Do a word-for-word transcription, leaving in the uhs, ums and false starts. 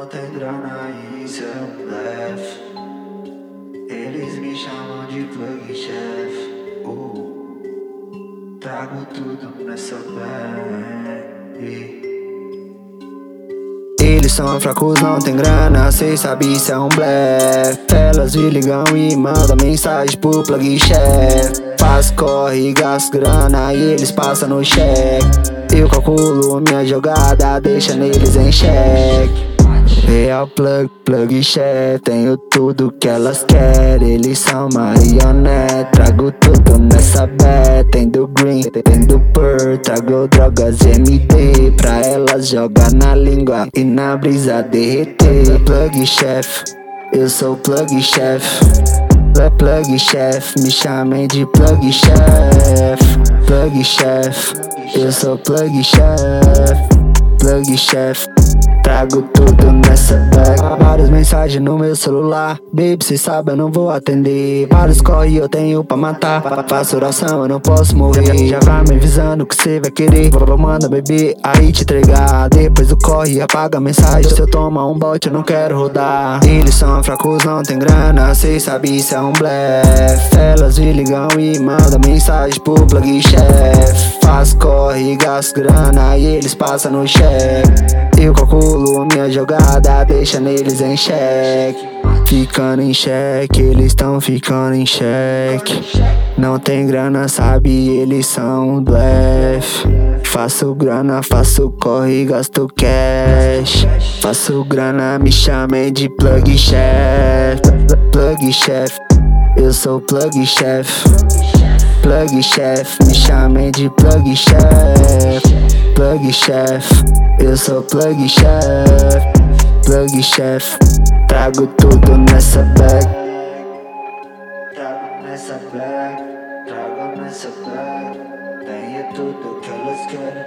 tem grana e isso é um blefe. Eles me chamam de plug chef. uh, Trago tudo nessa bag. Eles são fracos, não tem grana, cê sabe isso é um blefe. Elas me ligam e mandam mensagem pro plug chef. Faz, corre, gasto grana e eles passam no cheque. Eu calculo minha jogada, deixa neles em xeque. Real plug, plug chef, tenho tudo que elas querem. Eles são marionete, trago tudo nessa bag. Tem do green, tem do purr, trago drogas M D pra elas jogar na língua e na brisa derreter. Plug chef, eu sou plug chef. Plug chef, me chamem de plug chef. Plug chef, eu sou plug chef. Plug chef, trago tudo nessa bag. Várias mensagens no meu celular, baby, cê sabe eu não vou atender. Vários corre eu tenho pra matar, faço oração eu não posso morrer. Já vai me avisando que cê vai querer, vou mandar beber, aí te entregar. Depois do corre apaga a mensagem, se eu tomar um bote eu não quero rodar. Eles são fracos, não tem grana, cê sabe isso é um blefe. Elas me ligam e mandam mensagem pro plug chef. Faz, corre, gasto grana e eles passam no cheque. Eu calculo minha jogada, deixa neles em xeque. Ficando em xeque, eles tão ficando em xeque. Não tem grana, sabe, eles são blefe. Faço grana, faço corre, gasto cash. Faço grana, me chamem de plug chef. Plug chef, eu sou plug chef. Plug chef, me chamem de plug chef. Plug chef, eu sou plug chef. Plug chef, trago tudo nessa bag. Trago nessa bag, trago nessa bag. Tenho tudo que elas querem.